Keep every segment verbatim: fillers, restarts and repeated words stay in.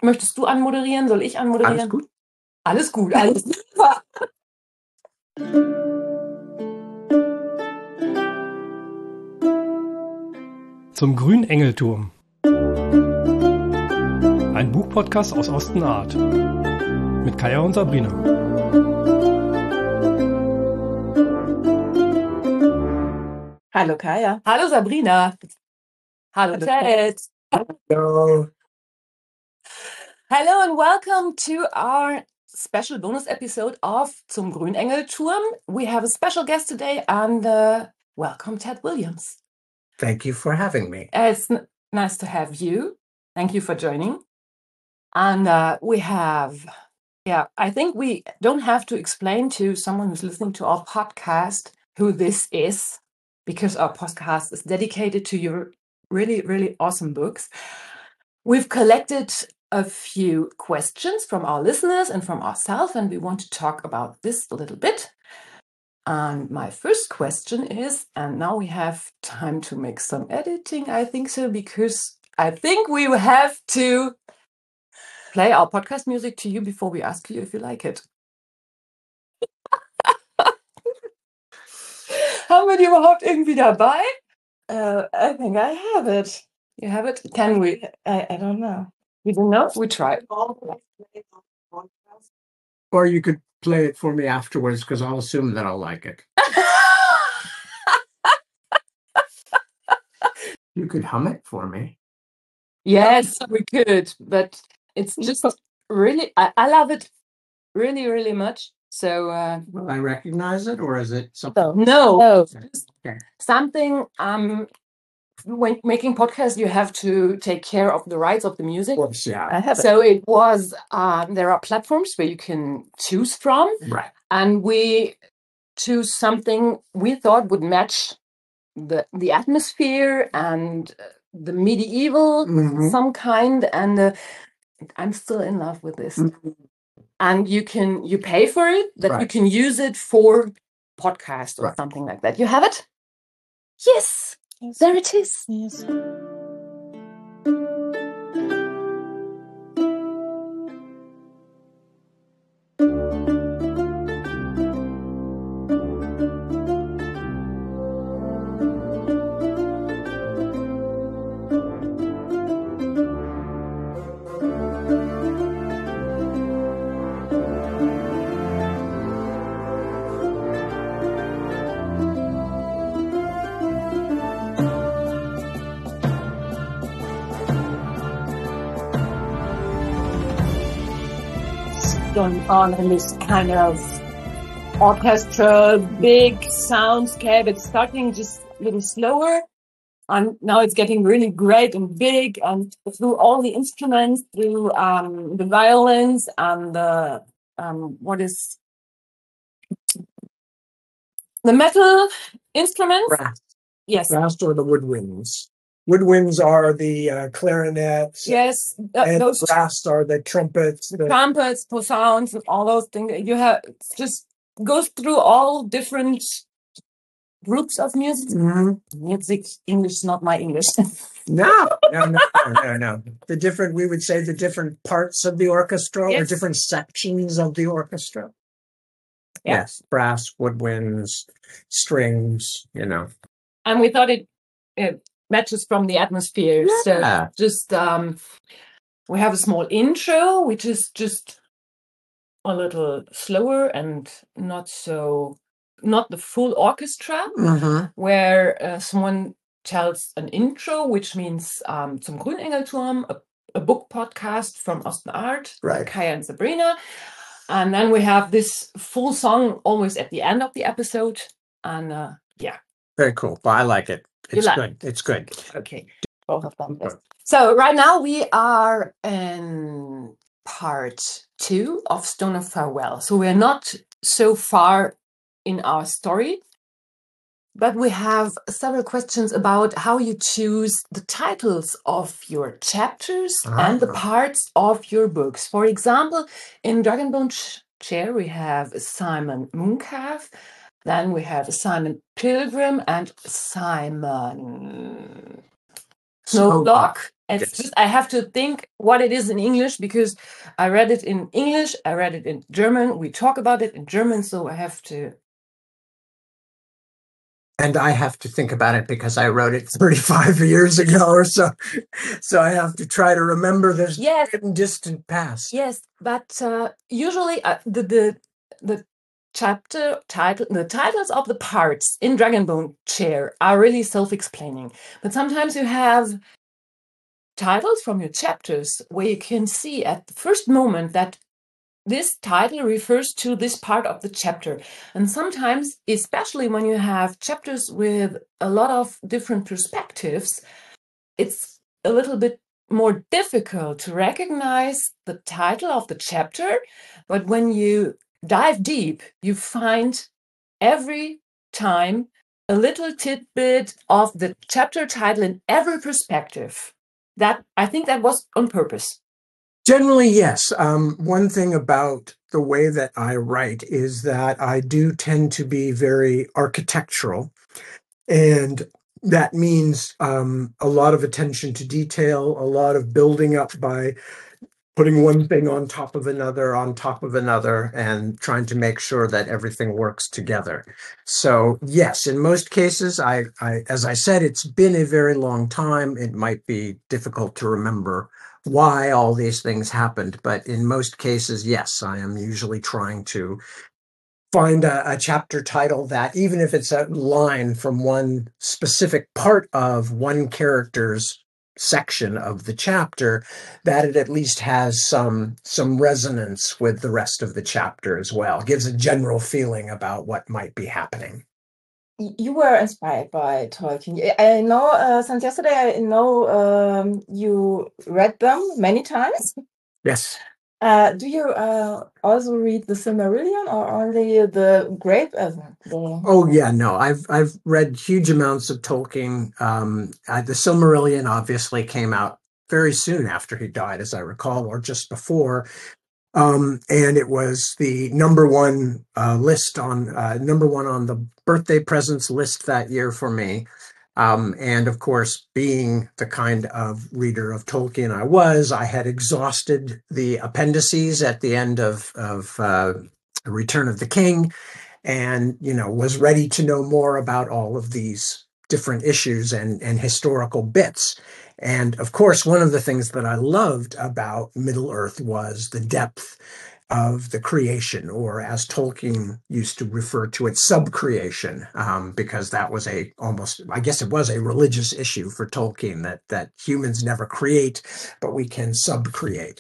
Möchtest du anmoderieren? Soll ich anmoderieren? Alles gut. Alles gut, alles super. Zum Grünengelturm. Ein Buchpodcast aus Ostenart. Mit Kaya und Sabrina. Hallo Kaya. Hallo Sabrina. Hallo Ted. Hello. Hello and welcome to our special bonus episode of Zum Grünengelturm. We have a special guest today and uh, welcome Ted Williams. Thank you for having me. It's n- nice to have you. Thank you for joining. And uh, we have, yeah, I think we don't have to explain to someone who's listening to our podcast who this is, because our podcast is dedicated to your really, really awesome books. We've collected a few questions from our listeners and from ourselves, and we want to talk about this a little bit. And my first question is, and now we have time to make some editing, I think so, because I think we will have to play our podcast music to you before we ask you if you like it. Haben wir die überhaupt irgendwie dabei? Uh, I think I have it. You have it? Can we? I, I don't know. We don't know? We try. Or you could play it for me afterwards because I'll assume that I'll like it. You could hum it for me. Yes, we could, but it's just really, I, I love it really, really much. So, uh, Will I recognize it or is it something? no, no. Okay. Something, um, when making podcasts, you have to take care of the rights of the music. Of course, yeah. I have it. So it was, um, there are platforms where you can choose from, Right. and we choose something we thought would match the the atmosphere and uh, the medieval Mhm. some kind, and uh, I'm still in love with this. Mhm. And you can you pay for it, that you Right. can use it for podcast or Right. something like that. You have it? Yes, Yes. there it is. Yes. Going on in this kind of orchestra, big soundscape. It's starting just a little slower, and now it's getting really great and big, and through all the instruments, through um, the violins and the um, what is the metal instruments? Brass. Yes, Brass or the woodwinds. Woodwinds are the uh, clarinets. yes, uh, And those brass are the trumpets. The, trumpets, posauns, and all those things. You have it's just goes through all different groups of music. Mhm. Music English is not my English. No, no, no, no, no, no. The different, we would say the different parts of the orchestra or Yes. different sections of the orchestra. Yeah. Yes, brass, woodwinds, strings, you know. And we thought it, it matches from the atmosphere. Yeah. So just um, we have a small intro, which is just a little slower and not so, not the full orchestra, Mm-hmm. where uh, someone tells an intro, which means um, Zum Grünengelturm, a, a book podcast from Ostenart, Right. Kaya and Sabrina. And then we have this full song always at the end of the episode. And uh, yeah, Very cool. Well, I like it. You It's like good. It's good. okay. Both of them. Yes. So right now we are in part two of Stone of Farewell. So we're not so far in our story, but we have several questions about how you choose the titles of your chapters and the Ah. parts of your books. For example, in Dragonbone Ch- Chair, we have Simon Mooncalf, then we have Simon Pilgrim and Simon Snowblock, It's Yes. just I have to think what it is in English because I read it in English, I read it in German. We talk about it in German, so I have to. And I have to think about it because I wrote it thirty-five years ago or so. So I have to try to remember this Yes. distant past. Yes, but uh, usually uh, the the the chapter title, the titles of the parts in Dragonbone Chair are really self-explaining. But sometimes you have titles from your chapters where you can see at the first moment that this title refers to this part of the chapter. And sometimes, especially when you have chapters with a lot of different perspectives, it's a little bit more difficult to recognize the title of the chapter. But when you dive deep, you find every time a little tidbit of the chapter title in every perspective. That I think that was on purpose. Generally, yes. Um, one thing about the way that I write is that I do tend to be very architectural, and that means um, a lot of attention to detail, a lot of building up by putting one thing on top of another, on top of another, and trying to make sure that everything works together. So yes, in most cases, I, I as I said, it's been a very long time. It might be difficult to remember why all these things happened, but in most cases, yes, I am usually trying to find a, a chapter title that, even if it's a line from one specific part of one character's section of the chapter, that it at least has some some resonance with the rest of the chapter as well. It gives a general feeling about what might be happening. You were inspired by Tolkien. I know uh, since yesterday, I know um, you read them many times. Yes. Uh, do you uh, also read the Silmarillion or only the Great? Uh, the... Oh yeah, no, I've I've read huge amounts of Tolkien. Um, uh, the Silmarillion obviously came out very soon after he died, as I recall, or just before. Um, and it was the number one uh, list on uh, number one on the birthday presents list that year for me. Um, and of course, being the kind of reader of Tolkien I was, I had exhausted the appendices at the end of, of uh, Return of the King, and you know was ready to know more about all of these different issues and, and historical bits. And of course, one of the things that I loved about Middle-earth was the depth of the creation, or as Tolkien used to refer to it, subcreation, um, because that was a almost, I guess it was a religious issue for Tolkien, that that humans never create, but we can subcreate.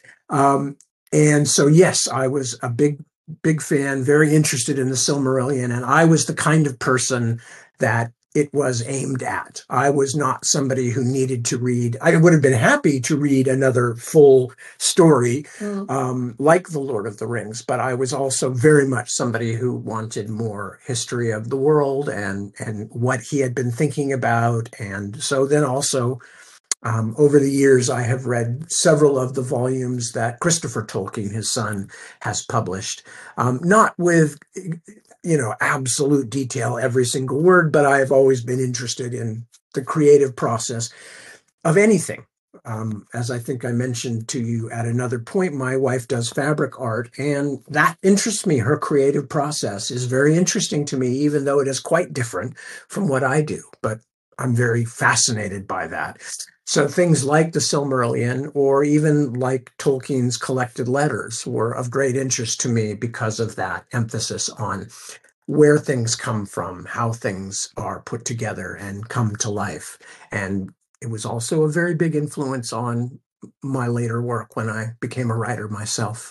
Um, and so, yes, I was a big, big fan, very interested in the Silmarillion, and I was the kind of person that it was aimed at. I was not somebody who needed to read. I would have been happy to read another full story Mm. um, like The Lord of the Rings, but I was also very much somebody who wanted more history of the world and, and what he had been thinking about. And so then also, Um, over the years, I have read several of the volumes that Christopher Tolkien, his son, has published. Um, not with, you know, absolute detail, every single word, but I have always been interested in the creative process of anything. Um, as I think I mentioned to you at another point, my wife does fabric art, and that interests me. Her creative process is very interesting to me, even though it is quite different from what I do. But I'm very fascinated by that. So things like the Silmarillion, or even like Tolkien's collected letters, were of great interest to me because of that emphasis on where things come from, how things are put together and come to life. And it was also a very big influence on my later work when I became a writer myself.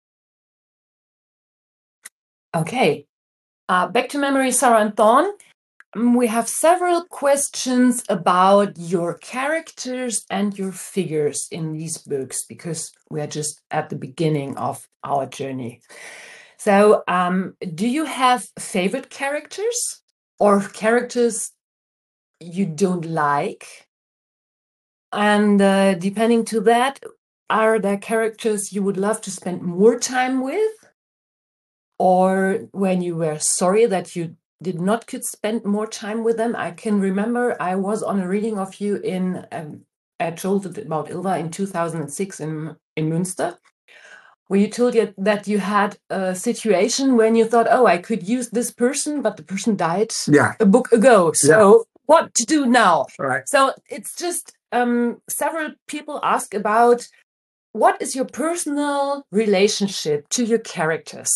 Okay, uh, back to Memory, Sarah and Dawn. We have several questions about your characters and your figures in these books, because we are just at the beginning of our journey. So, um, do you have favorite characters or characters you don't like? And uh, depending to that, are there characters you would love to spend more time with? Or when you were sorry that you did not could spend more time with them? I can remember I was on a reading of you in um, I told it about Ilva in two thousand six in in Münster, where you told it that you had a situation when you thought, oh, I could use this person, but the person died Yeah. a book ago. So Yeah. what to do now? Right. So it's just um, several people ask about what is your personal relationship to your characters?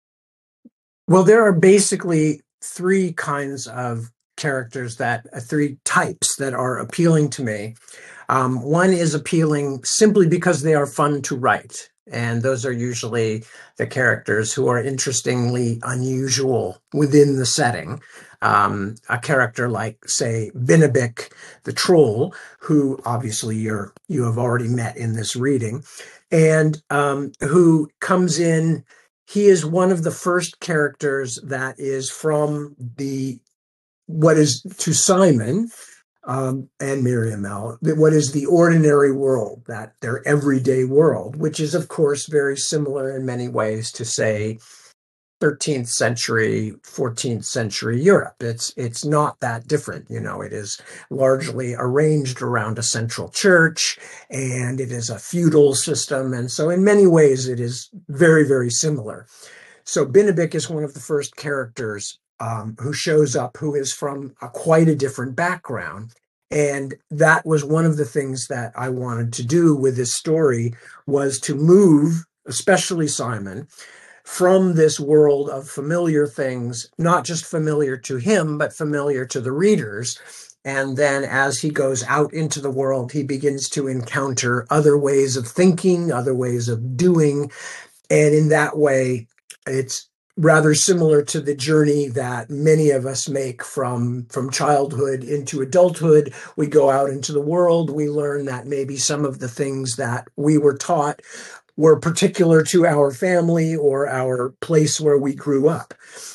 Well, there are basically three kinds of characters that uh, three types that are appealing to me. Um, one is appealing simply because they are fun to write. And those are usually the characters who are interestingly unusual within the setting. Um, a character like, say, Binnebik the troll, who obviously you're you have already met in this reading, and um, who comes in. He is one of the first characters that is from the what is to Simon um, and Miriamel, what is the ordinary world, that their everyday world, which is, of course, very similar in many ways to, say, thirteenth century, fourteenth century Europe. It's it's not that different. You know, it is largely arranged around a central church, and it is a feudal system. And so in many ways, it is very, very similar. So Binnebik is one of the first characters um, who shows up, who is from a, quite a different background. And that was one of the things that I wanted to do with this story, was to move, especially Simon, from this world of familiar things, not just familiar to him, but familiar to the readers. And then as he goes out into the world, he begins to encounter other ways of thinking, other ways of doing. And in that way, it's rather similar to the journey that many of us make from, from childhood into adulthood. We go out into the world, we learn that maybe some of the things that we were taught were particular to our family or our place where we grew up.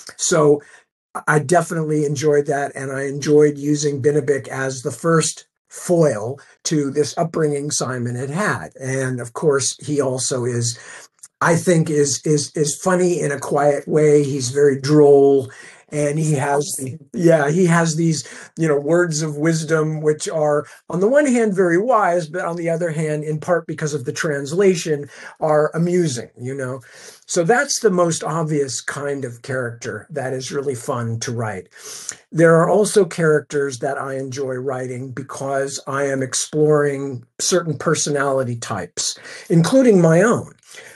So I definitely enjoyed that, and I enjoyed using Binnebik as the first foil to this upbringing Simon had had. And of course, he also is, I think, is is is funny in a quiet way. He's very droll, and he has, yeah, he has these, you know, words of wisdom, which are on the one hand very wise, but on the other hand, in part because of the translation, are amusing, you know. So that's the most obvious kind of character that is really fun to write. There are also characters that I enjoy writing because I am exploring certain personality types, including my own.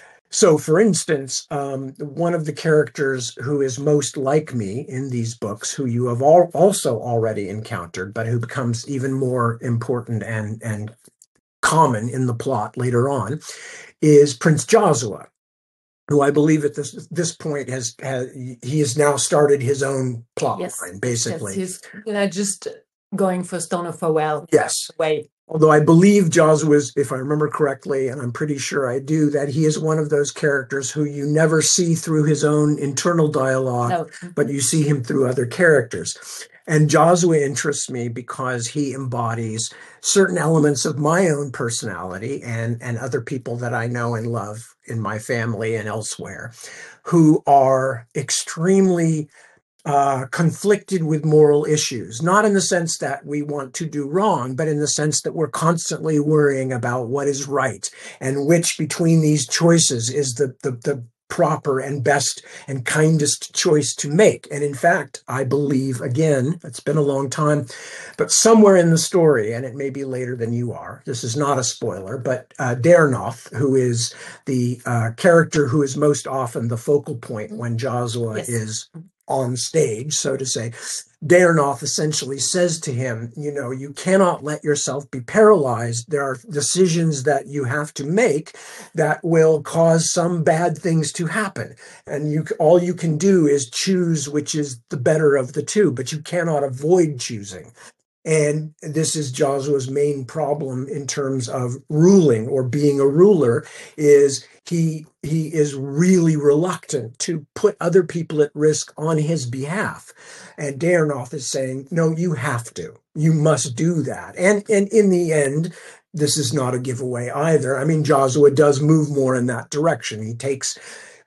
So, for instance, um, one of the characters who is most like me in these books, who you have all also already encountered, but who becomes even more important and, and common in the plot later on, is Prince Josua, who I believe at this this point has, has he has now started his own plot Yes. line, basically. Yes, he's uh, just going for Stone of Farewell. Yes. Way. Although I believe Josua's, if I remember correctly, and I'm pretty sure I do, that he is one of those characters who you never see through his own internal dialogue, No. but you see him through other characters. And Josua interests me because he embodies certain elements of my own personality and, and other people that I know and love in my family and elsewhere, who are extremely Uh, conflicted with moral issues, not in the sense that we want to do wrong, but in the sense that we're constantly worrying about what is right and which between these choices is the, the, the proper and best and kindest choice to make. And in fact, I believe, again, it's been a long time, but somewhere in the story, and it may be later than you are, this is not a spoiler, but uh, Daernoth, who is the uh, character who is most often the focal point when Josua Yes. is on stage, so to say, Daernoth essentially says to him, you know, you cannot let yourself be paralyzed. There are decisions that you have to make that will cause some bad things to happen. And you, all you can do is choose which is the better of the two, but you cannot avoid choosing. And this is Josua's main problem in terms of ruling or being a ruler, is he he is really reluctant to put other people at risk on his behalf. And Daernoth is saying, no, you have to. You must do that. And, and in the end, this is not a giveaway either. I mean, Josua does move more in that direction. He takes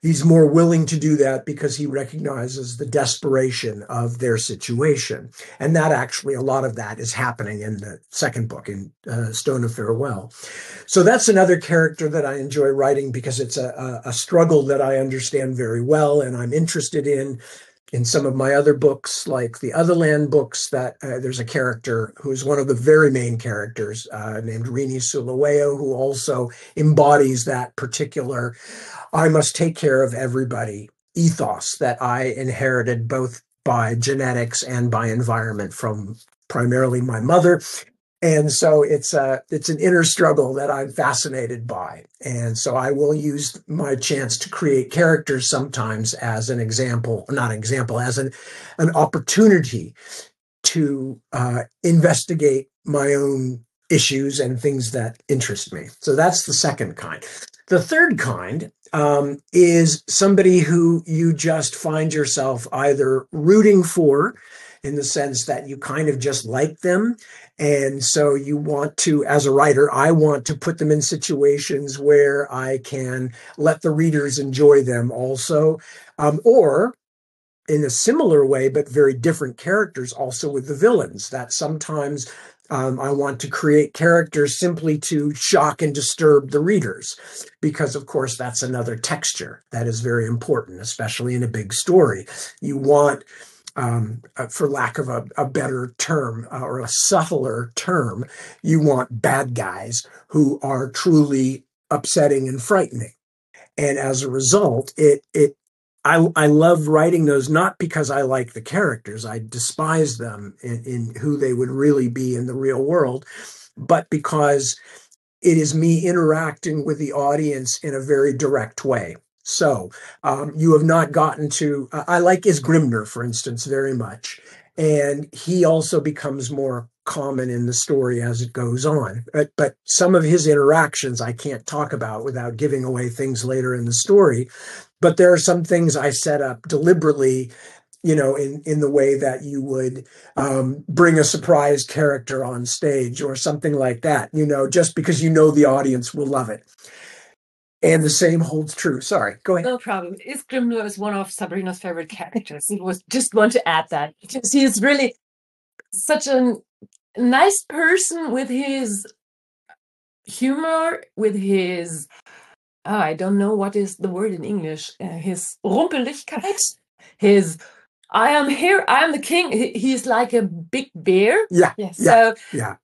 he's more willing to do that because he recognizes the desperation of their situation. And that actually, a lot of that is happening in the second book, in uh, Stone of Farewell. So that's another character that I enjoy writing because it's a, a, a struggle that I understand very well and I'm interested in. In some of my other books, like the Otherland books, that uh, there's a character who's one of the very main characters uh, named Rini Sulaweo, who also embodies that particular I must take care of everybody ethos that I inherited both by genetics and by environment from primarily my mother. And so it's a, it's an inner struggle that I'm fascinated by. And so I will use my chance to create characters sometimes as an example, not an example, as an, an opportunity to uh, investigate my own issues and things that interest me. So that's the second kind. The third kind um, is somebody who you just find yourself either rooting for, in the sense that you kind of just like them. And so you want to, as a writer, I want to put them in situations where I can let the readers enjoy them also. Um, or in a similar way, but very different characters also with the villains, that sometimes um, I want to create characters simply to shock and disturb the readers, because of course that's another texture that is very important, especially in a big story. You want Um, uh, for lack of a, a better term uh, or a subtler term, you want bad guys who are truly upsetting and frightening. And as a result, it it I, I love writing those, not because I like the characters, I despise them in, in who they would really be in the real world, but because it is me interacting with the audience in a very direct way. So um, you have not gotten to, uh, I like Isgrimnur, for instance, very much. And he also becomes more common in the story as it goes on. But, but some of his interactions I can't talk about without giving away things later in the story. But there are some things I set up deliberately, you know, in, in the way that you would um, bring a surprise character on stage or something like that, you know, just because you know the audience will love it. And the same holds true. Sorry, go ahead. No problem. Isgrimnur is one of Sabrina's favorite characters. I was just want to add that because he is really such a nice person with his humor, with his, oh, I don't know what is the word in English, uh, his Rumpeligkeit, his, I am here, I am the king. He, he's like a big bear. Yeah, Yes. yeah, So, yeah.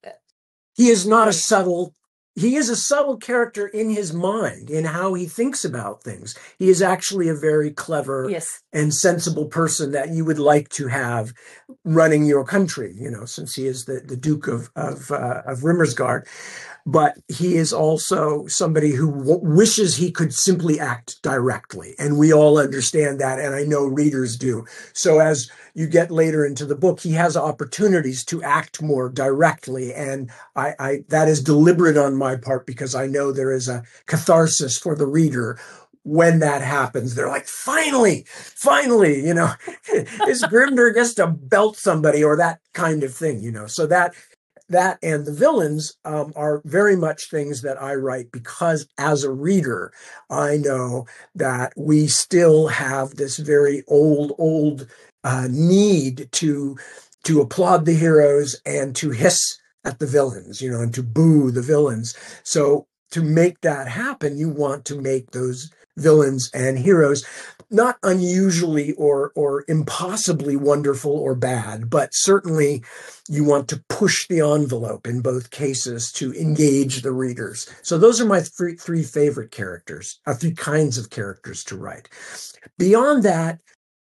He is not right. a subtle He is a subtle character in his mind, in how he thinks about things. He is actually a very clever Yes. and sensible person that you would like to have running your country, you know, since he is the, the Duke of, of, uh, of Rimmersgard. But he is also somebody who w- wishes he could simply act directly. And we all understand that, and I know readers do. So as you get later into the book, he has opportunities to act more directly. And I, I that is deliberate on my part because I know there is a catharsis for the reader when that happens. They're like, finally, finally, you know, Isgrimnur gets to belt somebody or that kind of thing, you know. So that That and the villains um, are very much things that I write because as a reader, I know that we still have this very old, old uh, need to, to applaud the heroes and to hiss at the villains, you know, and to boo the villains. So to make that happen, you want to make those villains and heroes not unusually or or impossibly wonderful or bad, but certainly you want to push the envelope in both cases to engage the readers. So those are my three, three favorite characters, uh, three kinds of characters to write. Beyond that,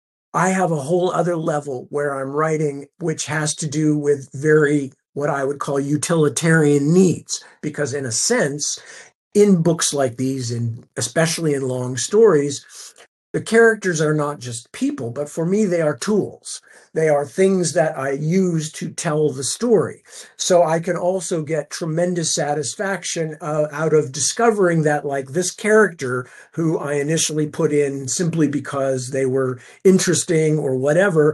I have a whole other level where I'm writing, which has to do with very, what I would call utilitarian needs, because in a sense, in books like these, and especially in long stories, the characters are not just people, but for me, they are tools. They are things that I use to tell the story. So I can also get tremendous satisfaction uh, out of discovering that, like, this character who I initially put in simply because they were interesting or whatever,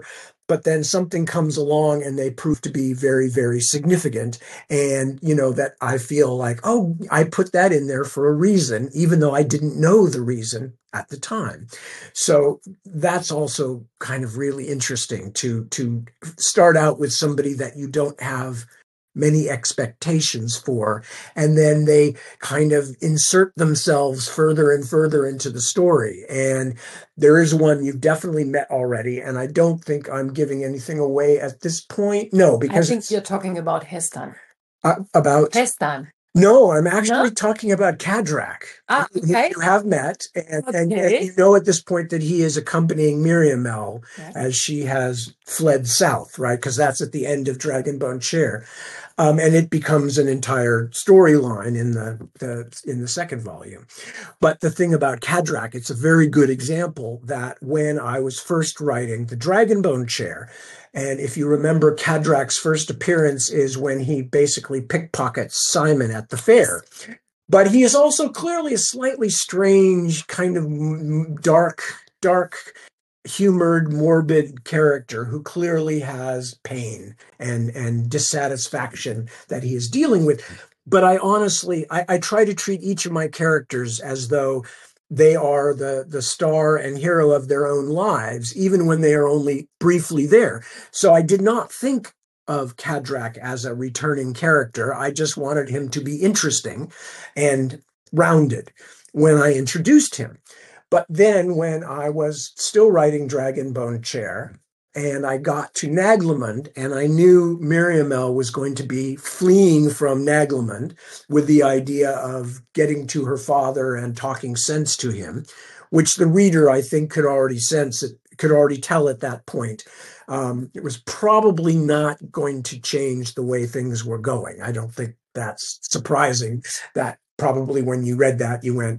but then something comes along and they prove to be very, very significant. And, you know, that I feel like, oh, I put that in there for a reason, even though I didn't know the reason at the time. So that's also kind of really interesting to, to start out with somebody that you don't have many expectations for, and then they kind of insert themselves further and further into the story. And there is one you've definitely met already, and I don't think I'm giving anything away at this point. No, because I think you're talking about Hestan. Uh, about Hestan. No, I'm actually No? talking about Kadrak. Ah, okay. You have met, and, Okay. and, and you know at this point that he is accompanying Miriamel Yes. as she has fled south, right? Because that's at the end of Dragonbone Chair. Um, and it becomes an entire storyline in the, the in the second volume. But the thing about Kadrak, it's a very good example that when I was first writing the Dragonbone Chair, and if you remember, Kadrak's first appearance is when he basically pickpockets Simon at the fair. But he is also clearly a slightly strange, kind of dark, dark, humored, morbid character who clearly has pain and, and dissatisfaction that he is dealing with. But I honestly, I, I try to treat each of my characters as though they are the, the star and hero of their own lives, even when they are only briefly there. So I did not think of Kadrak as a returning character. I just wanted him to be interesting and rounded when I introduced him. But then when I was still writing Dragonbone Chair, and I got to Naglemund, and I knew Miriamel was going to be fleeing from Naglemund with the idea of getting to her father and talking sense to him, which the reader, I think, could already sense, it could already tell at that point. Um, it was probably not going to change the way things were going. I don't think that's surprising that probably when you read that, you went,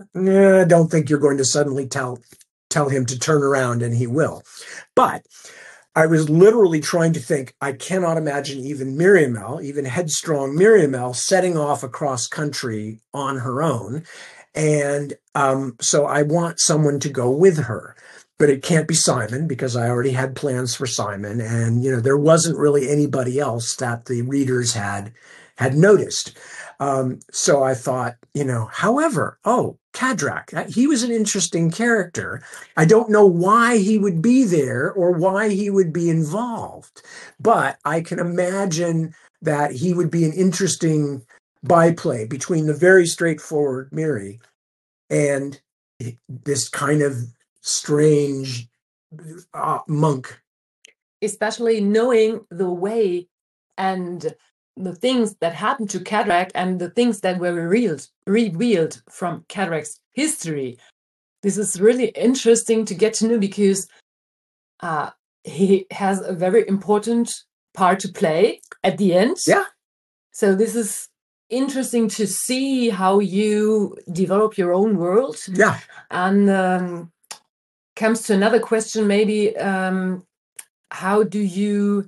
I don't think you're going to suddenly tell tell him to turn around, and he will. But I was literally trying to think, I cannot imagine even Miriamel, even headstrong Miriamel, setting off across country on her own. And um, so I want someone to go with her. But it can't be Simon, because I already had plans for Simon. And, you know, there wasn't really anybody else that the readers had had noticed. Um, so I thought, you know, however, oh, Kadrak, he was an interesting character. I don't know why he would be there or why he would be involved, but I can imagine that he would be an interesting byplay between the very straightforward Miri and this kind of strange uh, monk. Especially knowing the way and the things that happened to Kadrak and the things that were revealed, revealed from Kadrak's history. This is really interesting to get to know, because uh, he has a very important part to play at the end. Yeah. So this is interesting to see how you develop your own world. Yeah. And um, comes to another question, maybe, um, how do you...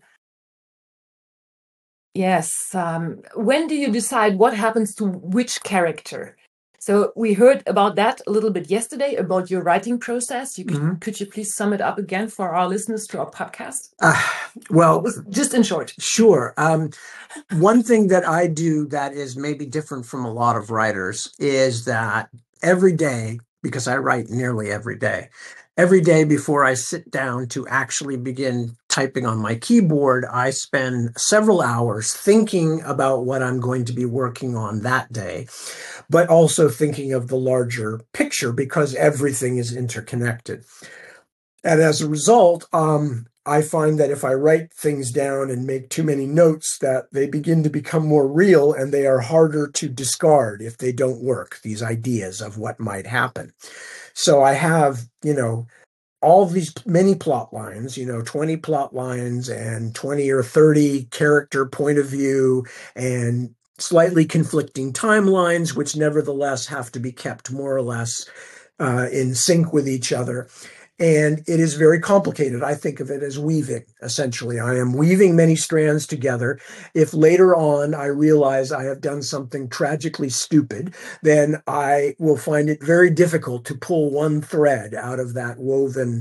Yes. Um, when do you decide what happens to which character? So we heard about that a little bit yesterday, about your writing process. You could, Mm-hmm. could you please sum it up again for our listeners to our podcast? Uh, well, just in short. Sure. Um, one thing that I do that is maybe different from a lot of writers is that every day, because I write nearly every day, every day before I sit down to actually begin typing on my keyboard, I spend several hours thinking about what I'm going to be working on that day, but also thinking of the larger picture, because everything is interconnected. And as a result, um, I find that if I write things down and make too many notes, that they begin to become more real, and they are harder to discard if they don't work, these ideas of what might happen. So I have, you know, all these many plot lines, you know, twenty plot lines and twenty or thirty character point of view and slightly conflicting timelines, which nevertheless have to be kept more or less uh, in sync with each other. And it is very complicated. I think of it as weaving, essentially. I am weaving many strands together. If later on I realize I have done something tragically stupid, then I will find it very difficult to pull one thread out of that woven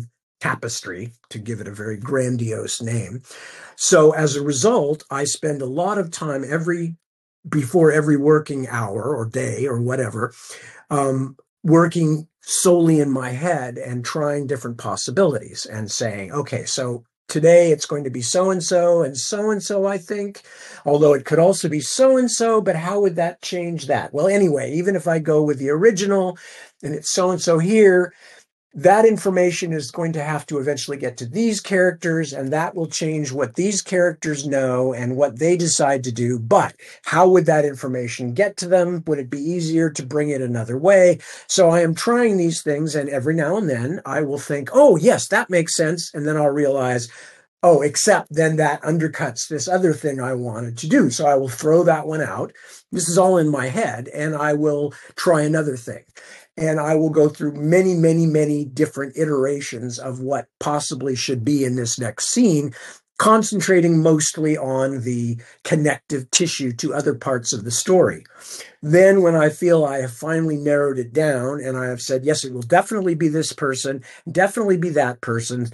tapestry, to give it a very grandiose name. So as a result, I spend a lot of time every before every working hour or day or whatever, um, working solely in my head and trying different possibilities and saying, okay, so today it's going to be so-and-so and so-and-so, I think, although it could also be so-and-so, but how would that change that? Well, anyway, even if I go with the original and it's so-and-so here, that information is going to have to eventually get to these characters, and that will change what these characters know and what they decide to do. But how would that information get to them? Would it be easier to bring it another way? So I am trying these things, and every now and then I will think, oh, yes, that makes sense. And then I'll realize, oh, except then that undercuts this other thing I wanted to do. So I will throw that one out. This is all in my head, and I will try another thing. And I will go through many, many, many different iterations of what possibly should be in this next scene, concentrating mostly on the connective tissue to other parts of the story. Then when I feel I have finally narrowed it down and I have said, yes, it will definitely be this person, definitely be that person,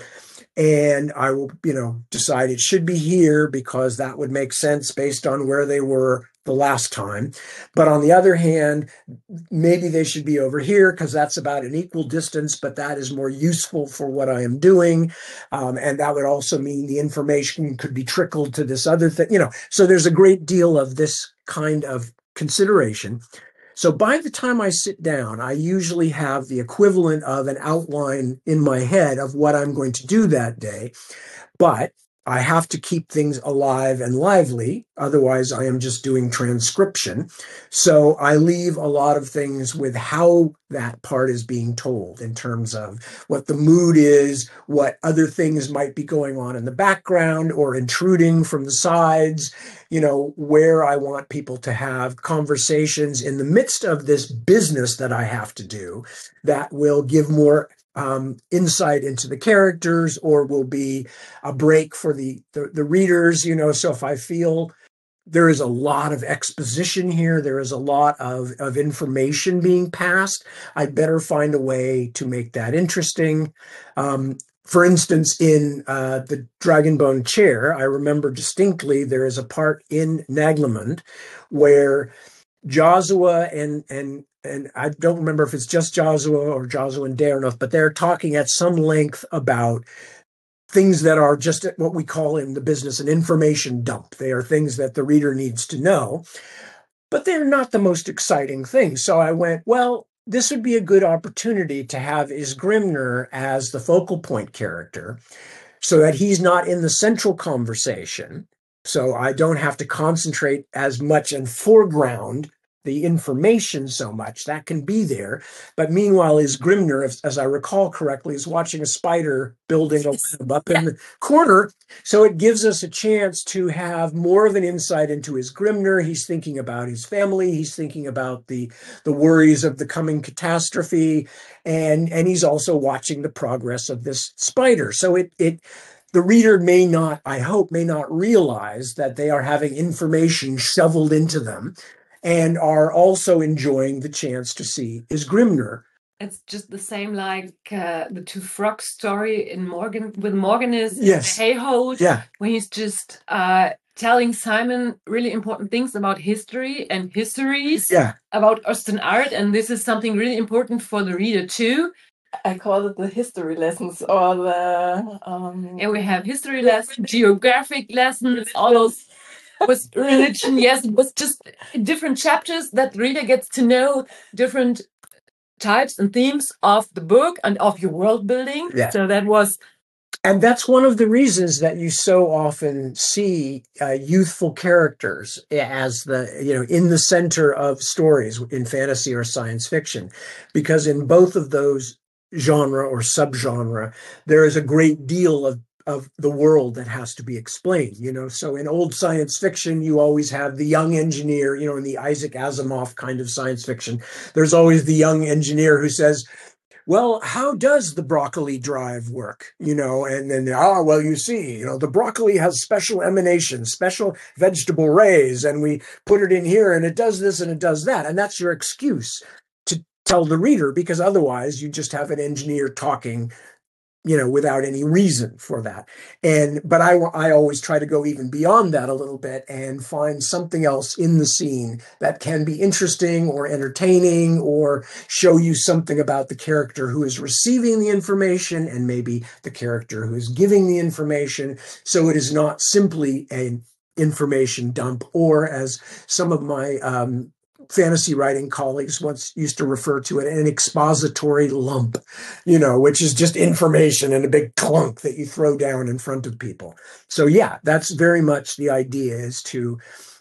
and I will, you know, decide it should be here because that would make sense based on where they were the last time. But on the other hand, maybe they should be over here because that's about an equal distance, but that is more useful for what I am doing. Um, and that would also mean the information could be trickled to this other thing, you know. So there's a great deal of this kind of consideration. So by the time I sit down, I usually have the equivalent of an outline in my head of what I'm going to do that day. But I have to keep things alive and lively. Otherwise, I am just doing transcription. So I leave a lot of things with how that part is being told in terms of what the mood is, what other things might be going on in the background or intruding from the sides, you know, where I want people to have conversations in the midst of this business that I have to do that will give more Um, insight into the characters or will be a break for the, the, the readers, you know. So if I feel there is a lot of exposition here, there is a lot of, of information being passed, I'd better find a way to make that interesting. Um, for instance, in uh, the Dragonbone Chair, I remember distinctly there is a part in Naglemund where Josua and and and I don't remember if it's just Josua or Josua and Daernoth, but they're talking at some length about things that are just what we call in the business an information dump. They are things that the reader needs to know, but they're not the most exciting things. So I went, well, this would be a good opportunity to have Isgrimnur as the focal point character so that he's not in the central conversation. So I don't have to concentrate as much and foreground the information so much. That can be there. But meanwhile, Isgrimnur, as, as I recall correctly, is watching a spider building a web up in the corner. So it gives us a chance to have more of an insight into Isgrimnur. He's thinking about his family. He's thinking about the, the worries of the coming catastrophe. And, and he's also watching the progress of this spider. So it, it, the reader may not, I hope, may not realize that they are having information shoveled into them and are also enjoying the chance to see Isgrimnur. It's just the same like uh, the two frogs story in Morgan with Morganus Yes. in Hayhold, Yeah. when he's just uh, telling Simon really important things about history and histories, Yeah. about Ostenart, and this is something really important for the reader too. I call it the history lessons or the um And we have history lessons, geographic lessons, all those was religion. Yes, it was just different chapters that the reader gets to know different types and themes of the book and of your world building. Yeah. So that was, And that's one of the reasons that you so often see uh, youthful characters as the, you know, in the center of stories in fantasy or science fiction, because in both of those genre or subgenre, there is a great deal of of the world that has to be explained, you know. So in old science fiction, you always have the young engineer, you know, in the Isaac Asimov kind of science fiction, there's always the young engineer who says, well, how does the broccoli drive work? You know, and then, ah, well, you see, you know, the broccoli has special emanations, special vegetable rays, and we put it in here and it does this and it does that. And that's your excuse to tell the reader, because otherwise you just have an engineer talking you know, without any reason for that. And, but I, I always try to go even beyond that a little bit and find something else in the scene that can be interesting or entertaining or show you something about the character who is receiving the information and maybe the character who is giving the information. So it is not simply an information dump, or as some of my, um, fantasy writing colleagues once used to refer to it, an expository lump, you know, which is just information in a big clunk that you throw down in front of people. So yeah, that's very much the idea, is to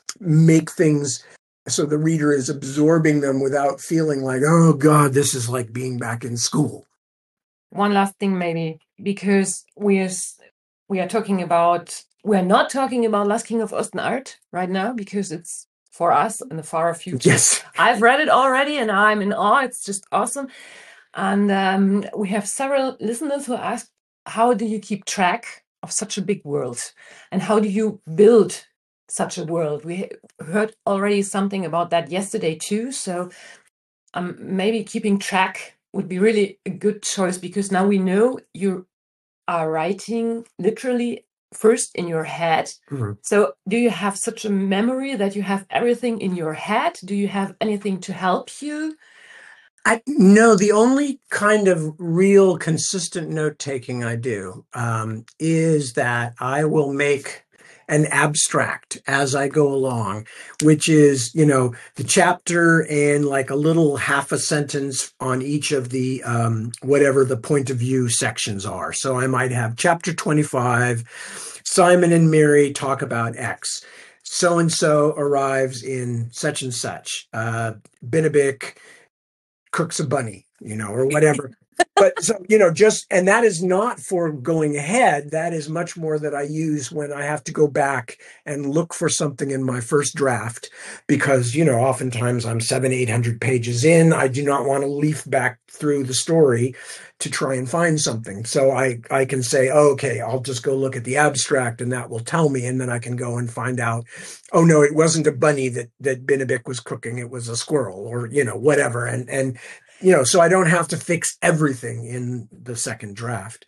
make things so the reader is absorbing them without feeling like, oh God, this is like being back in school. One last thing, maybe, because we are, we are talking about, we're not talking about Last King of Ostenart right now, because it's for us in the far future. Yes. I've read it already and I'm in awe. It's just awesome. And um, we have several listeners who ask, how do you keep track of such a big world? And how do you build such a world? We heard already something about that yesterday too. So um, maybe keeping track would be really a good choice, because now we know you are writing literally first in your head. Mm-hmm. So do you have such a memory that you have everything in your head? Do you have anything to help you? I, no, the only kind of real consistent note-taking I do um, is that I will make an abstract as I go along, which is, you know, the chapter and like a little half a sentence on each of the, um, whatever the point of view sections are. So I might have chapter twenty-five, Simon and Mary talk about X. So-and-so arrives in such and such. Uh, Benedict cooks a bunny, you know, or whatever. But so, you know, just, and that is not for going ahead. That is much more that I use when I have to go back and look for something in my first draft, because, you know, oftentimes I'm seven, eight hundred pages in. I do not want to leaf back through the story to try and find something. So I, I can say, oh, okay, I'll just go look at the abstract and that will tell me. And then I can go and find out, oh no, it wasn't a bunny that, that Benedict was cooking. It was a squirrel, or, you know, whatever. And, and, you know, so I don't have to fix everything in the second draft.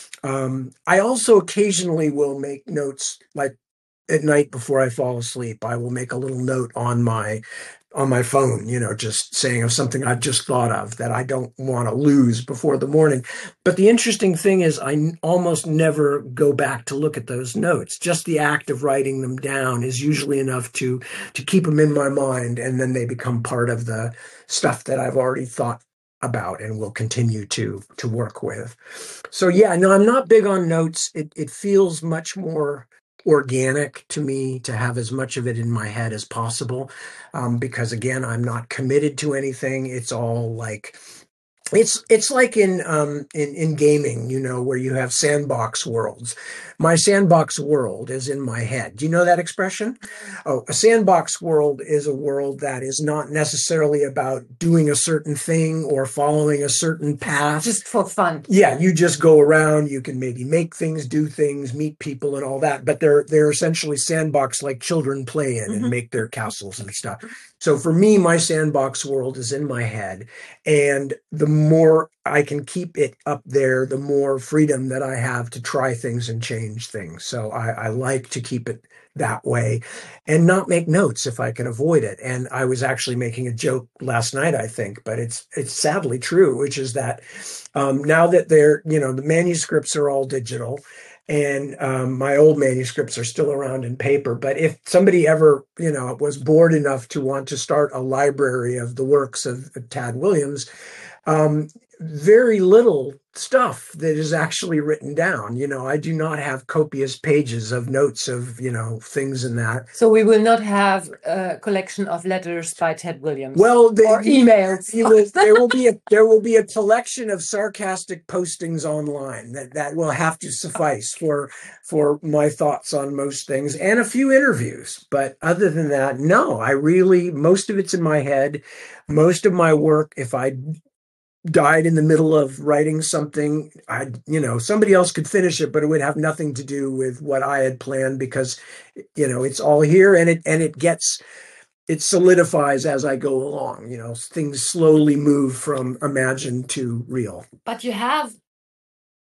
Um, I also occasionally will make notes, like at night before I fall asleep. I will make a little note on my on my phone, you know, just saying of something I've just thought of that I don't want to lose before the morning. But the interesting thing is I n- almost never go back to look at those notes. Just the act of writing them down is usually enough to to keep them in my mind, and then they become part of the stuff that I've already thought about and will continue to to work with. So yeah, no, I'm not big on notes. It it feels much more organic to me to have as much of it in my head as possible, um, because again, I'm not committed to anything. It's all like, it's it's like in um, in in gaming, you know, where you have sandbox worlds. My sandbox world is in my head. Do you know that expression? Oh, a sandbox world is a world that is not necessarily about doing a certain thing or following a certain path. Just for fun. Yeah, you just go around, you can maybe make things, do things, meet people and all that, but they're they're essentially sandbox like children play in, mm-hmm. and make their castles and stuff. So for me, my sandbox world is in my head, and the more I can keep it up there, the more freedom that I have to try things and change things. So I, I like to keep it that way and not make notes if I can avoid it. And I was actually making a joke last night, I think, but it's it's sadly true, which is that um, now that they're, you know, the manuscripts are all digital, and um, my old manuscripts are still around in paper. But if somebody ever, you know, was bored enough to want to start a library of the works of, of Tad Williams, um, very little stuff that is actually written down. You know, I do not have copious pages of notes of, you know, things in that. So we will not have a collection of letters by Tad Williams. Well, they, or emails. You will, there will be a there will be a collection of sarcastic postings online that, that will have to suffice for for my thoughts on most things, and a few interviews. But other than that, no, I really, most of it's in my head. Most of my work, if I died in the middle of writing something, I, you know, somebody else could finish it, but it would have nothing to do with what I had planned, because, you know, it's all here, and it, and it gets, it solidifies as I go along. You know, things slowly move from imagined to real. But you have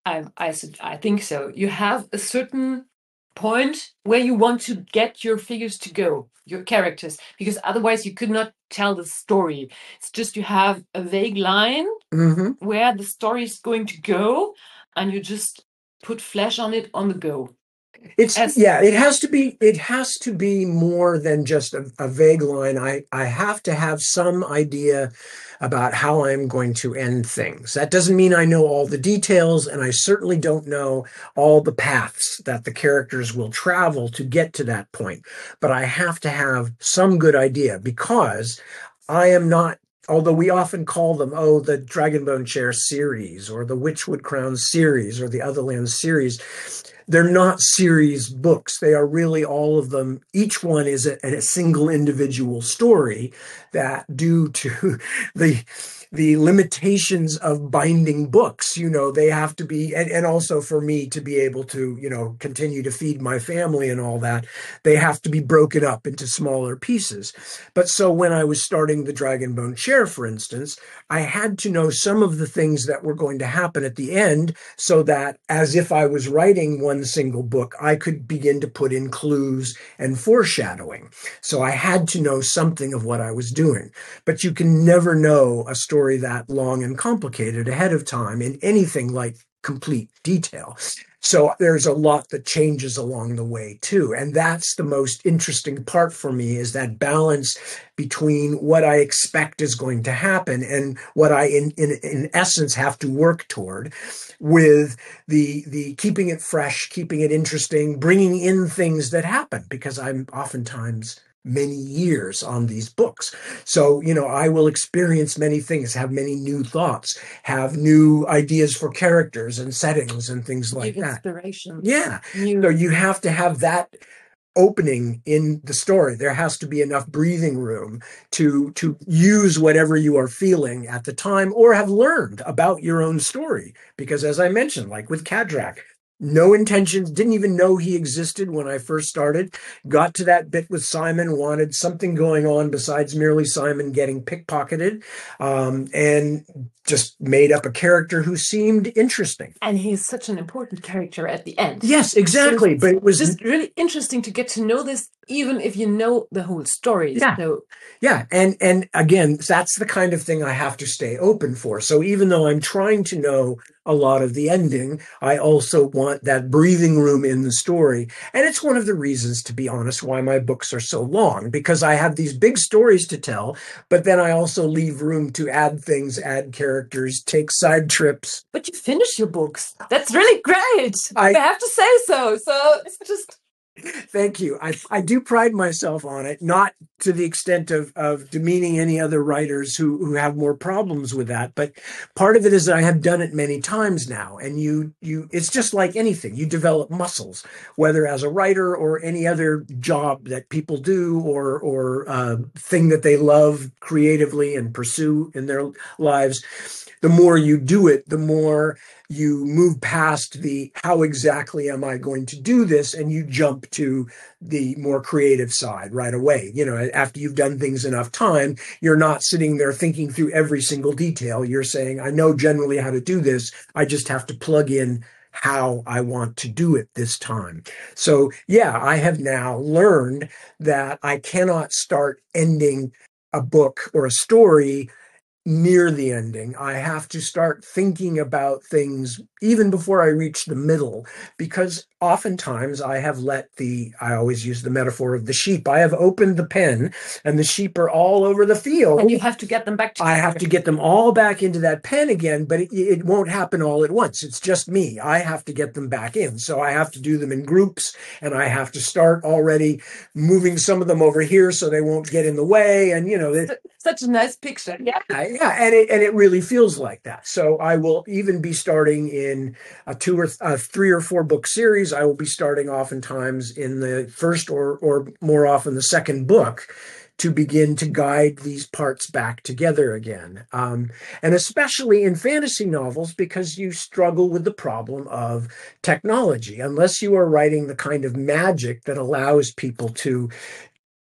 I, I, said- I think so. You have a certain point where you want to get your figures to go, your characters, because otherwise you could not tell the story. It's just you have a vague line hmm where the story is going to go, and you just put flesh on it on the go. It's As yeah, it has to be it has to be more than just a, a vague line. I, I have to have some idea about how I'm going to end things. That doesn't mean I know all the details, and I certainly don't know all the paths that the characters will travel to get to that point. But I have to have some good idea because I am not, although we often call them, oh, the Dragonbone Chair series or the Witchwood Crown series or the Otherland series. They're not series books. They are really all of them. Each one is a, a single individual story that, due to the the limitations of binding books, you know, they have to be, and, and also for me to be able to, you know, continue to feed my family and all that, they have to be broken up into smaller pieces. But so when I was starting the Dragonbone Chair, for instance, I had to know some of the things that were going to happen at the end so that, as if I was writing one single book, I could begin to put in clues and foreshadowing. So I had to know something of what I was doing. But you can never know a story that long and complicated ahead of time in anything like complete detail. So there's a lot that changes along the way too. And that's the most interesting part for me, is that balance between what I expect is going to happen and what I in, in, in essence have to work toward, with the the keeping it fresh, keeping it interesting, bringing in things that happen, because I'm oftentimes many years on these books. So, you know, I will experience many things, have many new thoughts, have new ideas for characters and settings and things like new that. inspiration. Yeah. New, So you have to have that opening in the story. There has to be enough breathing room to to use whatever you are feeling at the time or have learned about your own story. Because as I mentioned, like with Cadrak, no intentions, didn't even know he existed when I first started. Got to that bit with Simon, wanted something going on besides merely Simon getting pickpocketed, um, and just made up a character who seemed interesting. and he's such an important character at the end. Yes, exactly. So but it was just really interesting to get to know this, even if you know the whole story. Yeah. So Yeah, and and again, that's the kind of thing I have to stay open for. So even though I'm trying to know a lot of the ending, I also want that breathing room in the story. And it's one of the reasons, to be honest, why my books are so long, because I have these big stories to tell, but then I also leave room to add things, add characters, take side trips. but you finish your books. That's really great. I, I- I have to say so. So it's just Thank you. I, I do pride myself on it, not to the extent of, of demeaning any other writers who, who have more problems with that. But part of it is that I have done it many times now. And you, you, it's just like anything. You develop muscles, whether as a writer or any other job that people do, or, or uh, thing that they love creatively and pursue in their lives. The more you do it, the more you move past the how exactly am I going to do this, and you jump to the more creative side right away. You know, after you've done things enough time, you're not sitting there thinking through every single detail. You're saying, I know generally how to do this. I just have to plug in how I want to do it this time. So yeah, I have now learned that I cannot start ending a book or a story near the ending. I have to start thinking about things even before I reach the middle, because oftentimes I have let the, I always use the metaphor of the sheep. I have opened the pen and the sheep are all over the field. and you have to get them back to I have to get them all back into that pen again, but it, it won't happen all at once. It's just me. I have to get them back in. So I have to do them in groups, and I have to start already moving some of them over here so they won't get in the way. And, you know, it, such a nice picture. Yeah. yeah, and it and it really feels like that. So I will even be starting in a two or a three or four book series. I will be starting oftentimes in the first or or more often the second book, to begin to guide these parts back together again. Um, and especially in fantasy novels, because you struggle with the problem of technology. Unless you are writing the kind of magic that allows people to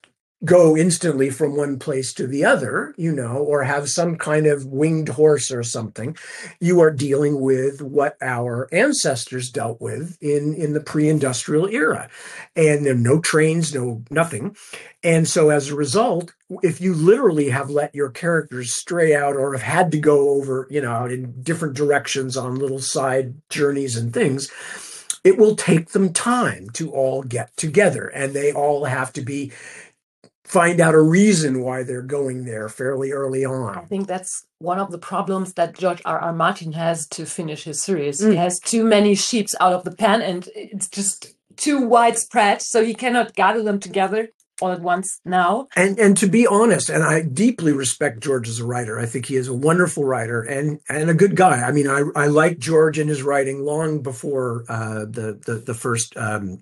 go instantly from one place to the other, you know, or have some kind of winged horse or something. You are dealing with what our ancestors dealt with in, in the pre-industrial era. And there are no trains, no nothing. And so as a result, if you literally have let your characters stray out or have had to go over, you know, in different directions on little side journeys and things, it will take them time to all get together. And they all have to be find out a reason why they're going there fairly early on. I think that's one of the problems that George R. R. Martin has to finish his series. Mm. He has too many sheep out of the pen, and it's just too widespread, so he cannot gather them together all at once now. And and to be honest, and I deeply respect George as a writer. I think he is a wonderful writer and and a good guy. I mean, I I liked George in his writing long before uh, the the the first um,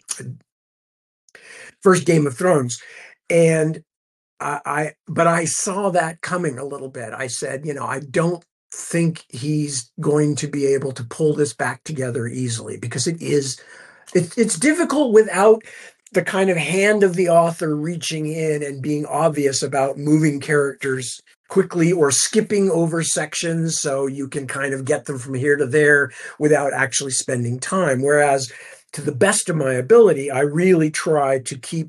first Game of Thrones. And I, I, but I saw that coming a little bit. I said, you know, I don't think he's going to be able to pull this back together easily because it is, it, it's difficult without the kind of hand of the author reaching in and being obvious about moving characters quickly or skipping over sections so you can kind of get them from here to there without actually spending time. Whereas to the best of my ability, I really try to keep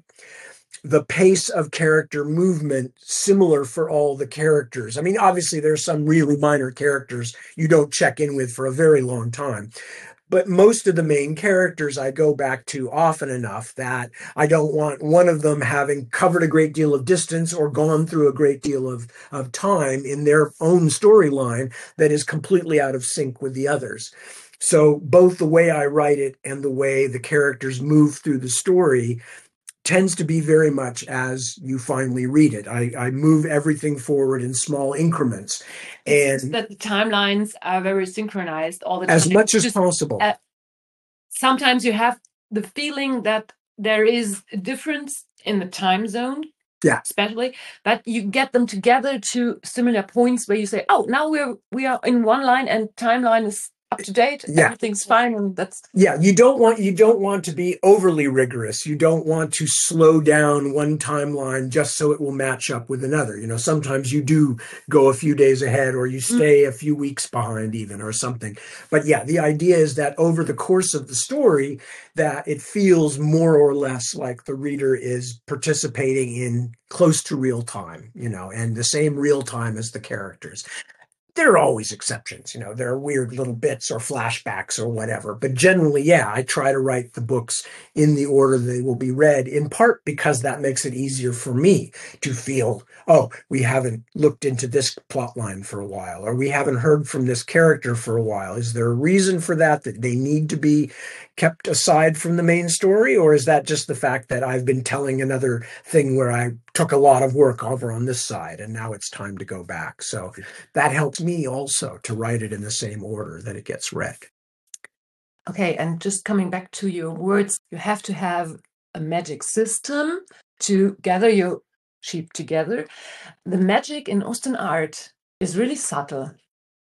the pace of character movement similar for all the characters. I mean, obviously there's some really minor characters you don't check in with for a very long time. But most of the main characters I go back to often enough that I don't want one of them having covered a great deal of distance or gone through a great deal of, of time in their own storyline that is completely out of sync with the others. So both the way I write it and the way the characters move through the story tends to be very much as you finally read it. I, I move everything forward in small increments. And that the timelines are very synchronized all the time. As much as Just, possible. Uh, sometimes you have the feeling that there is a difference in the time zone. Yeah. Especially that you get them together to similar points where you say, oh, now we're we are in one line and timeline is up to date. Yeah. Everything's fine, and that's yeah. You don't want you don't want to be overly rigorous. You don't want to slow down one timeline just so it will match up with another. You know, sometimes you do go a few days ahead, or you stay mm. a few weeks behind, even, or something. But yeah, the idea is that over the course of the story, that it feels more or less like the reader is participating in close to real time. You know, and the same real time as the characters. There are always exceptions, you know, there are weird little bits or flashbacks or whatever. But generally, yeah, I try to write the books in the order they will be read, in part because that makes it easier for me to feel, oh, we haven't looked into this plot line for a while, or we haven't heard from this character for a while. Is there a reason for that, that they need to be kept aside from the main story? Or is that just the fact that I've been telling another thing where I took a lot of work over on this side and now it's time to go back? So that helps me also to write it in the same order that it gets read. Okay, and just coming back to your words, you have to have a magic system to gather your sheep together. The magic in Austen art is really subtle.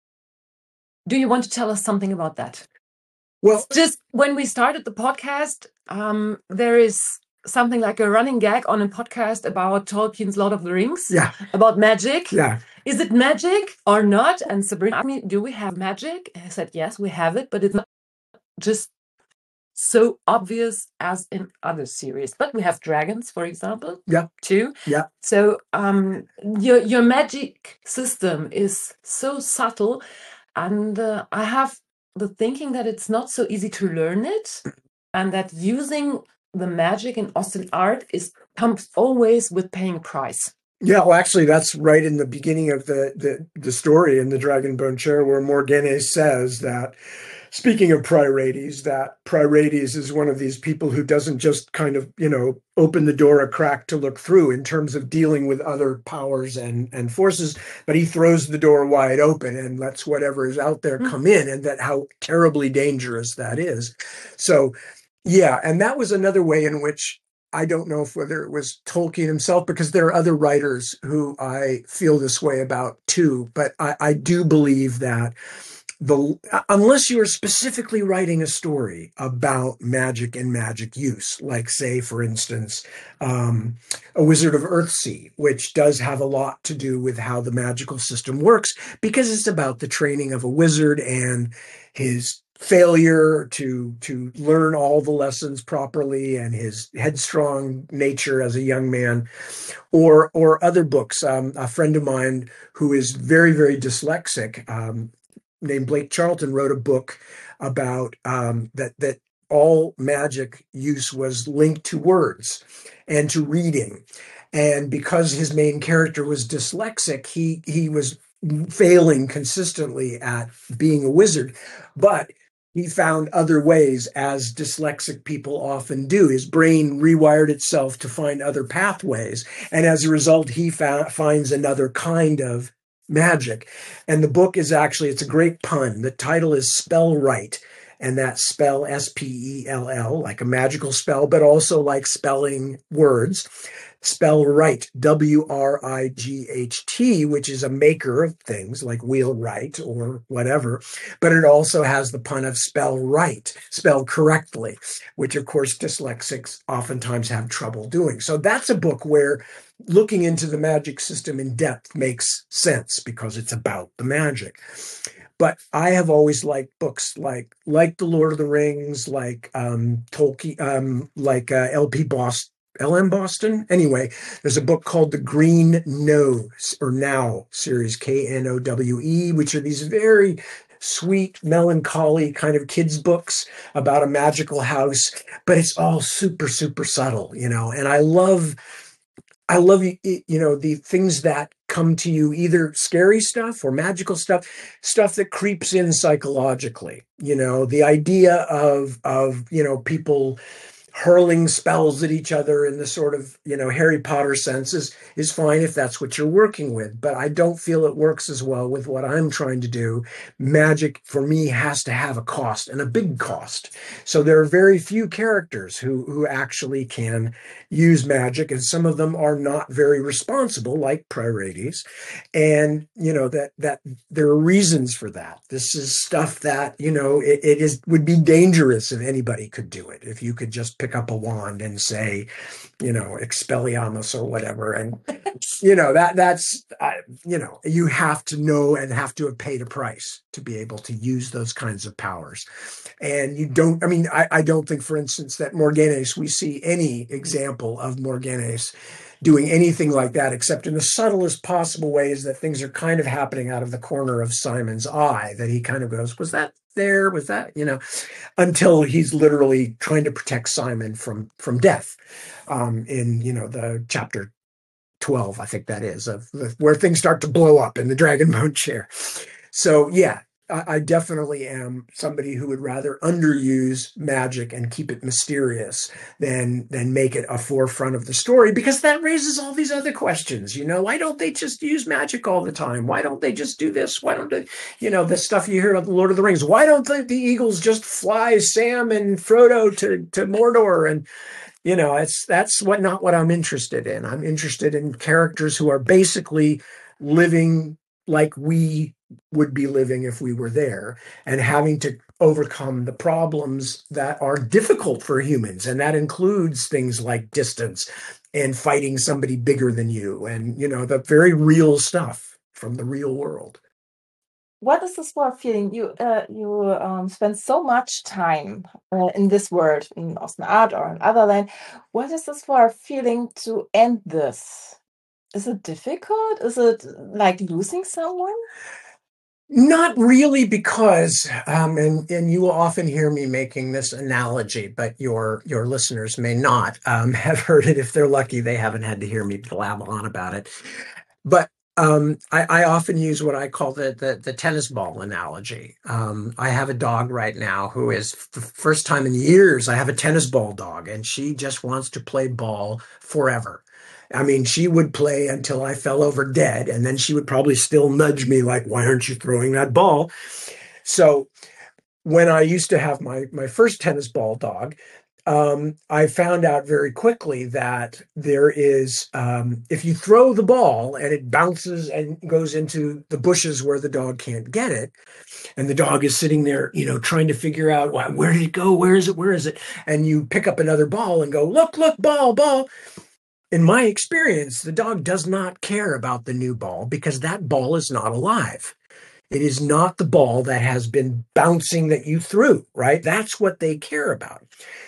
Do you want to tell us something about that? Well, just when we started the podcast, um, there is something like a running gag on a podcast about Tolkien's Lord of the Rings, yeah, about magic. Yeah. Is it magic or not? And Sabrina asked me, do we have magic? And I said, yes, we have it, but it's not just so obvious as in other series. But we have dragons, for example, yeah, too. Yeah. So um, your your magic system is so subtle, and uh, I have the thinking that it's not so easy to learn it, and that using the magic in Austen art is comes always with paying a price. Yeah, well, actually, that's right in the beginning of the the, the story in the Dragonbone Chair, where Morgane says that, speaking of Priorides, that Priorides is one of these people who doesn't just kind of, you know, open the door a crack to look through in terms of dealing with other powers and, and forces, but he throws the door wide open and lets whatever is out there come in, and that how terribly dangerous that is. So, yeah, and that was another way in which I don't know if whether it was Tolkien himself, because there are other writers who I feel this way about too, but I, I do believe that the unless you are specifically writing a story about magic and magic use, like, say, for instance, um, A Wizard of Earthsea, which does have a lot to do with how the magical system works, because it's about the training of a wizard and his failure to to learn all the lessons properly and his headstrong nature as a young man, or or other books. Um, a friend of mine who is very, very dyslexic, um, named Blake Charlton, wrote a book about um, that that all magic use was linked to words and to reading, and because his main character was dyslexic, he he was failing consistently at being a wizard, but he found other ways, as dyslexic people often do. His brain rewired itself to find other pathways, and as a result, he fa- finds another kind of magic. And the book is actually, it's a great pun. The title is Spell Right, and that spell S P E L L, like a magical spell, but also like spelling words. Spell Right, W R I G H T, which is a maker of things like wheelwright or whatever, but it also has the pun of spell right, spell correctly, which of course dyslexics oftentimes have trouble doing. So that's a book where looking into the magic system in depth makes sense because it's about the magic. But I have always liked books like like The Lord of the Rings, like um, Tolkien, um, like uh, L P Boston. L M Boston. Anyway, there's a book called The Green Nose or Now series, K N O W E, which are these very sweet, melancholy kind of kids books about a magical house, but it's all super, super subtle, you know. And I love, I love, you know, the things that come to you, either scary stuff or magical stuff, stuff that creeps in psychologically, you know, the idea of, of, you know, people hurling spells at each other in the sort of, you know, Harry Potter sense is, is fine if that's what you're working with. But I don't feel it works as well with what I'm trying to do. Magic, for me, has to have a cost, and a big cost. So there are very few characters who, who actually can use magic, and some of them are not very responsible, like Priorities. And, you know, that that there are reasons for that. This is stuff that, you know, it, it is would be dangerous if anybody could do it. If you could just pick up a wand and say, you know, Expelliarmus or whatever. And, you know, that that's, uh, you know, you have to know and have to have paid a price to be able to use those kinds of powers. And you don't, I mean, I, I don't think, for instance, that Morganes, we see any example of Morganes doing anything like that, except in the subtlest possible ways that things are kind of happening out of the corner of Simon's eye, that he kind of goes, was that there? Was that, you know, until he's literally trying to protect Simon from, from death um, in, you know, the chapter twelve, I think that is, of the, where things start to blow up in the Dragonbone chair. So, yeah, I, I definitely am somebody who would rather underuse magic and keep it mysterious than than make it a forefront of the story, because that raises all these other questions. You know, why don't they just use magic all the time? Why don't they just do this? Why don't they, you know, the stuff you hear about the Lord of the Rings? Why don't the, the Eagles just fly Sam and Frodo to to Mordor? And you know, it's that's what not what I'm interested in. I'm interested in characters who are basically living like we would be living if we were there, and having to overcome the problems that are difficult for humans. And that includes things like distance and fighting somebody bigger than you, and, you know, the very real stuff from the real world. What is this for a feeling? You uh, you um, spend so much time uh, in this world, in Osnaard or in other land. What is this for a feeling to end this? Is it difficult? Is it like losing someone? Not really, because, um, and, and you will often hear me making this analogy, but your your listeners may not um, have heard it. If they're lucky, they haven't had to hear me blab on about it. But um, I, I often use what I call the the, the tennis ball analogy. Um, I have a dog right now who is, for the first time in years, I have a tennis ball dog, and she just wants to play ball forever. I mean, she would play until I fell over dead, and then she would probably still nudge me like, why aren't you throwing that ball? So when I used to have my, my first tennis ball dog, um, I found out very quickly that there is, um, if you throw the ball and it bounces and goes into the bushes where the dog can't get it, and the dog is sitting there, you know, trying to figure out, "Why- where did it go? Where is it? Where is it?" And you pick up another ball and go, "Look, look, ball, ball." In my experience, the dog does not care about the new ball because that ball is not alive. It is not the ball that has been bouncing that you threw, right? That's what they care about.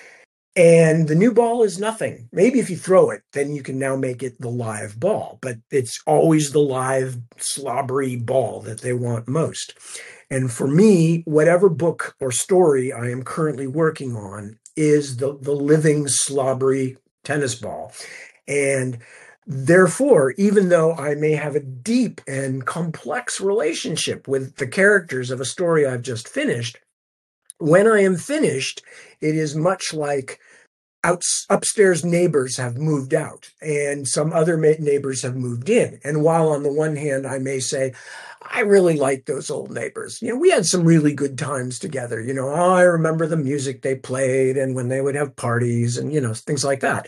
And the new ball is nothing. Maybe if you throw it, then you can now make it the live ball, but it's always the live, slobbery ball that they want most. And for me, whatever book or story I am currently working on is the, the living, slobbery tennis ball. And therefore, even though I may have a deep and complex relationship with the characters of a story I've just finished, when I am finished, it is much like out, upstairs neighbors have moved out and some other neighbors have moved in. And while on the one hand, I may say, I really like those old neighbors. You know, we had some really good times together. You know, oh, I remember the music they played and when they would have parties and, you know, things like that.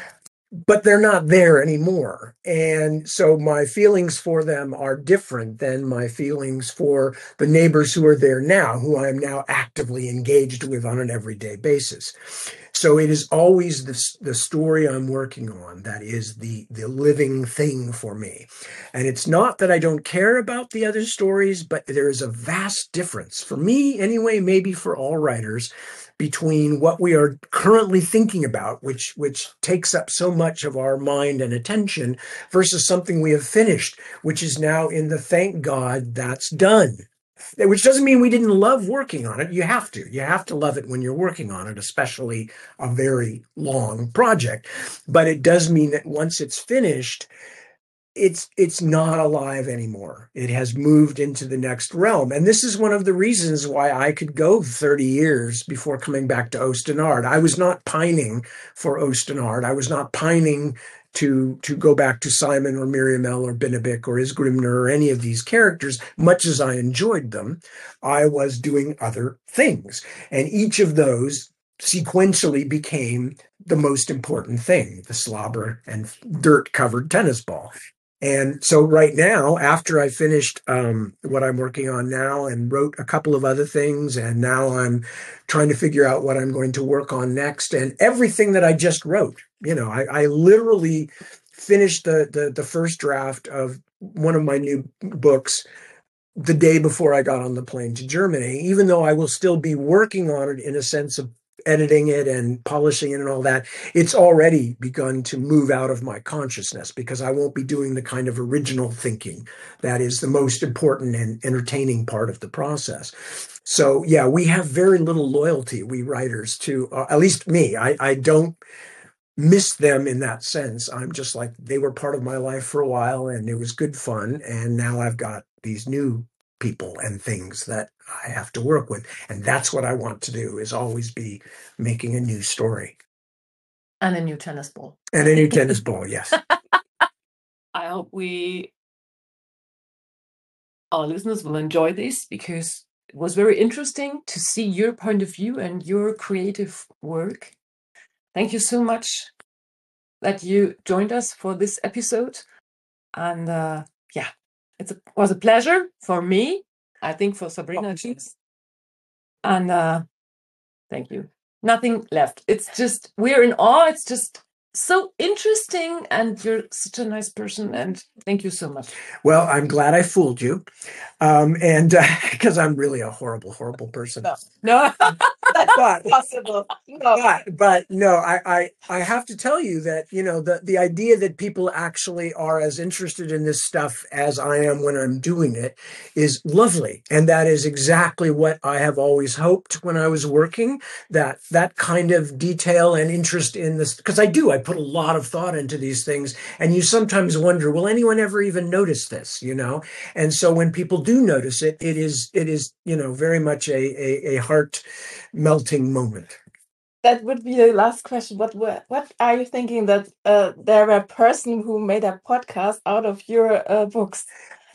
But they're not there anymore. And so my feelings for them are different than my feelings for the neighbors who are there now, who I am now actively engaged with on an everyday basis. So it is always the, the story I'm working on that is the, the living thing for me. And it's not that I don't care about the other stories, but there is a vast difference, for me anyway, maybe for all writers, between what we are currently thinking about, which which takes up so much of our mind and attention, versus something we have finished, which is now in the thank God that's done. Which doesn't mean we didn't love working on it. You have to. You have to love it when you're working on it, especially a very long project. But it does mean that once it's finished, it's it's not alive anymore. It has moved into the next realm. And this is one of the reasons why I could go thirty years before coming back to Ostenard. I was not pining for Ostenard. I was not pining to to go back to Simon or Miriamel or Binabik or Isgrimner or any of these characters, much as I enjoyed them. I was doing other things. And each of those sequentially became the most important thing, the slobber and dirt-covered tennis ball. And so right now, after I finished um, what I'm working on now and wrote a couple of other things, and now I'm trying to figure out what I'm going to work on next, and everything that I just wrote, you know, I, I literally finished the, the the first draft of one of my new books the day before I got on the plane to Germany, even though I will still be working on it in a sense of editing it and polishing it and all that. It's already begun to move out of my consciousness because I won't be doing the kind of original thinking that is the most important and entertaining part of the process. So yeah, we have very little loyalty, we writers, to uh, at least me. I, I don't miss them in that sense. I'm just like, they were part of my life for a while and it was good fun. And now I've got these new people and things that I have to work with. And that's what I want to do, is always be making a new story. And a new tennis ball. And a new tennis ball, yes. I hope we, our listeners, will enjoy this, because it was very interesting to see your point of view and your creative work. Thank you so much that you joined us for this episode. And uh, yeah, it was a pleasure for me. I think for Sabrina too. And uh, thank you. Nothing left. It's just, we're in awe. It's just so interesting. And you're such a nice person. And thank you so much. Well, I'm glad I fooled you. Um, and because uh, I'm really a horrible, horrible person. No, no. That's but, possible. No. But, but no, I, I, I have to tell you that, you know, the, the idea that people actually are as interested in this stuff as I am when I'm doing it is lovely. And that is exactly what I have always hoped when I was working, that that kind of detail and interest in this, because I do, I put a lot of thought into these things. And you sometimes wonder, will anyone ever even notice this, you know? And so when people do notice it, it is, it is, you know, very much a, a, a heart melting moment. That would be the last question. What what, what are you thinking that uh, there were a person who made a podcast out of your uh, books?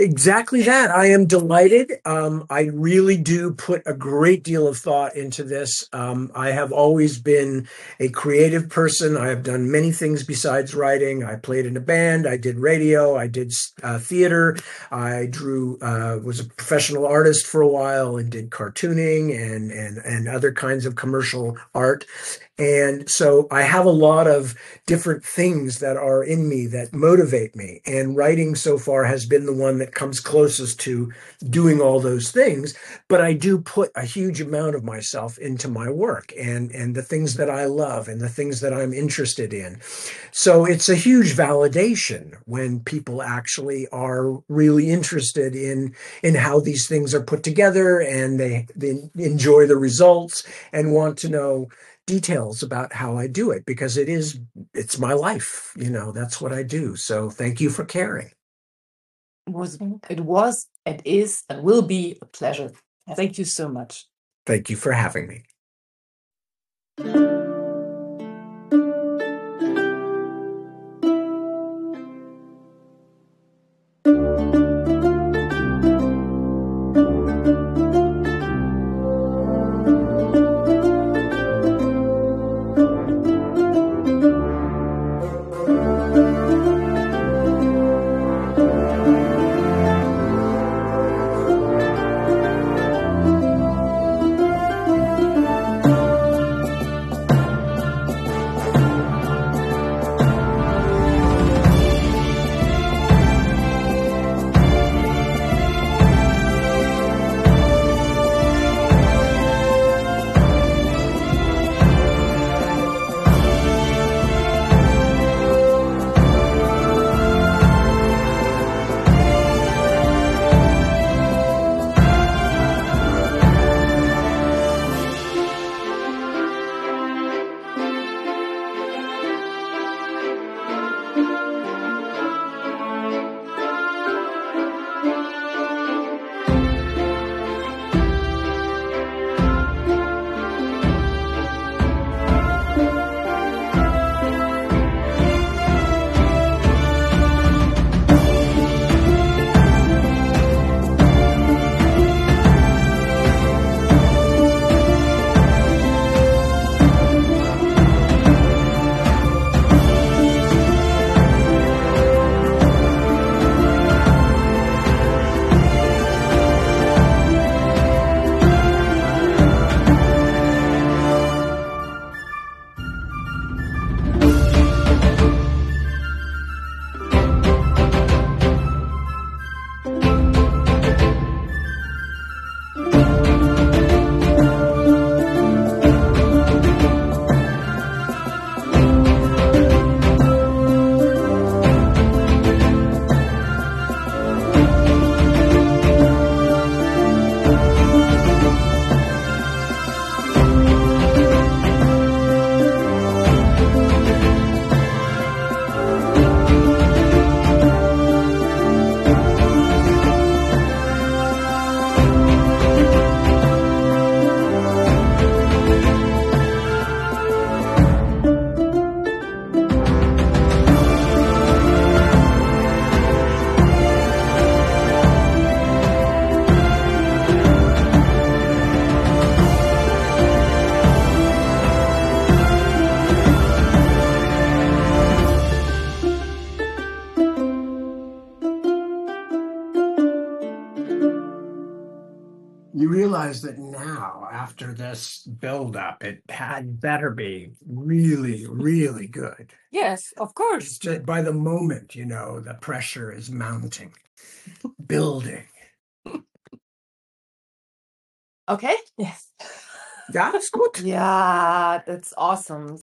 Exactly that. I am delighted. Um, I really do put a great deal of thought into this. Um, I have always been a creative person. I have done many things besides writing. I played in a band. I did radio. I did uh, theater. I drew, uh, was a professional artist for a while and did cartooning and, and, and other kinds of commercial art. And so I have a lot of different things that are in me that motivate me. And writing so far has been the one that comes closest to doing all those things. But I do put a huge amount of myself into my work and, and the things that I love and the things that I'm interested in. So it's a huge validation when people actually are really interested in, in how these things are put together and they, they enjoy the results and want to know details about how I do it, because it is, it's my life. You know, that's what I do. So thank you for caring. It was, it was, it is, and will be a pleasure. Thank you so much. Thank you for having me. You realize that now, after this buildup, it had better be really, really good. Yes, of course. It's just by the moment, you know, the pressure is mounting, building. Okay. Yes. Ja, ist gut. Yeah, that's awesome.